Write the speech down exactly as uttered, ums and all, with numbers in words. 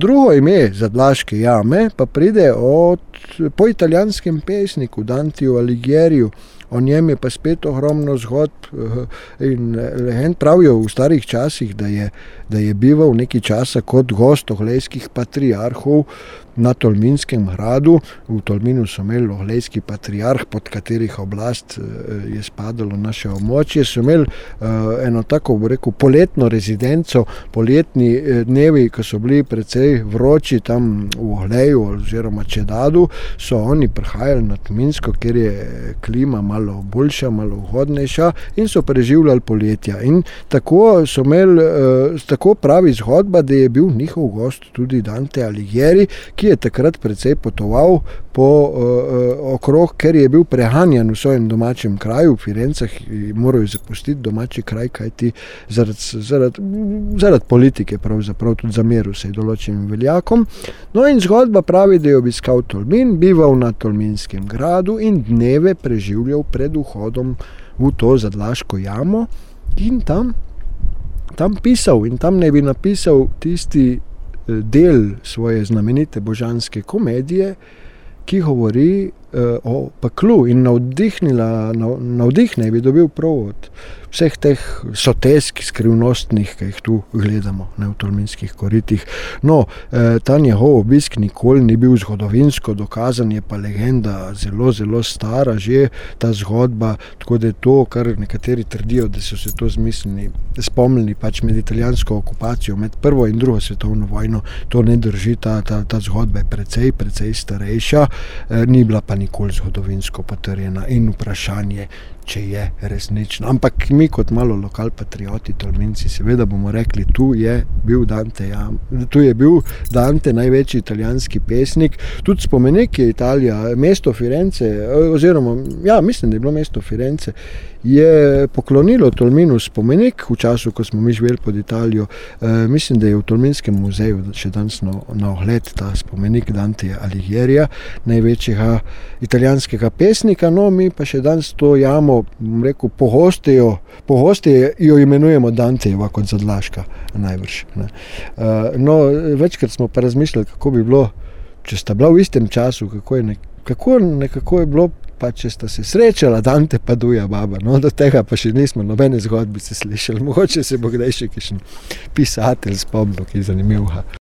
Drugo ime Zadlaške jame pa pride od, po italijanskem pesniku Dantiju Aligieriju. O njem je pa spet ogromno zgodb in legend. Pravijo v starih časih, da je, da je bival nekaj časa kot gost oglejskih patriarhov na Tolminskem gradu. V Tolminu so imeli oglejski patriarh, pod katerih oblast je spadalo naše območje. So imeli eno tako, bo rekel, poletno rezidenco, poletni dnevi, ko so bili precej vroči tam v Ogleju oziroma Čedadu, so oni prihajali na Tolminsko, kjer je klima malo boljša, malo ugodnejša in so preživljali poletja. In tako so imeli, tako pravi zgodba, da je bil njihov gost tudi Dante Alighieri, ki je takrat precej potoval po uh, okrog, ker je bil prehanjan v svojem domačem kraju, v Firencah, moral je zapustiti domači kraj, kajti zaradi, zaradi, zaradi politike pravzaprav tudi zameril se je določenim veljakom. No in zgodba pravi, da je obiskal Tolmin, bival na Tolminskem gradu in dneve preživljal pred vhodom v to Zadlaško jamo in tam, tam pisal in tam ne bi napisal tisti del svoje znamenite božanske komedije, ki govori uh, o peklu in navdihnila, navdihne bi dobil prav od vseh teh sotesk skrivnostnih, ki jih tu gledamo ne, v Tolminskih koritih. No, eh, ta njegov obisk nikoli ni bil zgodovinsko dokazan, je pa legenda zelo, zelo stara že ta zgodba, tako da je to, kar nekateri trdijo, da so se to zmislili, spomnili pač med italijansko okupacijo, med prvo in drugo svetovno vojno, to ne drži, ta, ta, ta zgodba je precej, precej starejša, eh, ni bila pa nikoli zgodovinsko potrjena in vprašanje, če je resnično. Ampak mi kot malo lokal patrioti, Tolminci, seveda bomo rekli, tu je bil Dante, ja, tu je bil Dante, največji italijanski pesnik. Tudi spomenik je Italija, mesto Firence, oziroma, ja, mislim, da je bilo mesto Firence, je poklonilo Tolminu spomenik v času, ko smo mi živeli pod Italijo. E, mislim, da je v Tolminskem muzeju še danes na, na ogled ta spomenik Danteja Alighierija, največjega italijanskega pesnika. No, mi pa še danes to jamo, rekel, pogostejo, pogostejo jo imenujemo Dantejeva kot Zadlaška, najbrž. Ne. E, no, večkrat smo pa razmišljali, kako bi bilo, če sta bila v istem času, kako je, ne, kako, nekako je bilo, pa če sta se srečala Dante pa Duja baba. No, do tega pa še nismo nobene zgodbice slišali. Mogoče se bo kdaj še kakšen pisatelj spomnil, ki je zanimivha.